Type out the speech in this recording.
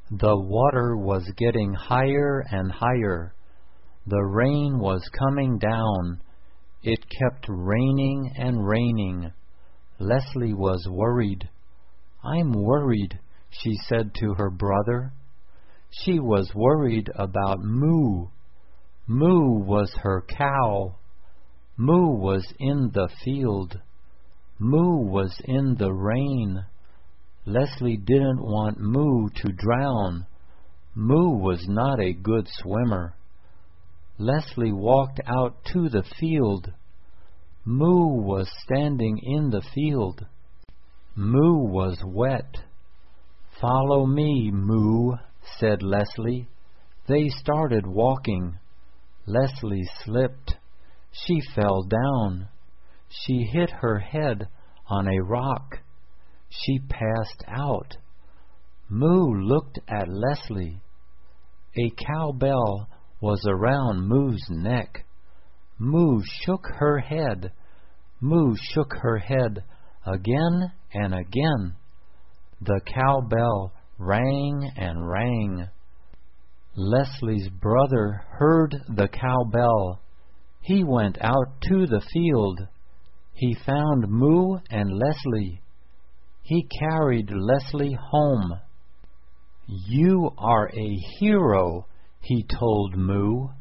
The water was getting higher and higher. The rain was coming down. It kept raining and raining. Leslie was worried. "I'm worried," she said to her brother. She was worried about Moo. Moo was her cow. Moo was in the field. Moo was in the rain. Leslie didn't want Moo to drown. Moo was not a good swimmer. Leslie walked out to the field. Moo was standing in the field. Moo was wet. "Follow me, Moo," said Leslie. They started walking. Leslie slipped. She fell down. She hit her head on a rock. She passed out. Moo looked at Leslie. A cowbell was around Moo's neck. Moo shook her head. Moo shook her head again and again. The cowbell rang and rang. Leslie's brother heard the cowbell. He went out to the field. He found Moo and Leslie. He carried Leslie home. "You are a hero," he told Moo.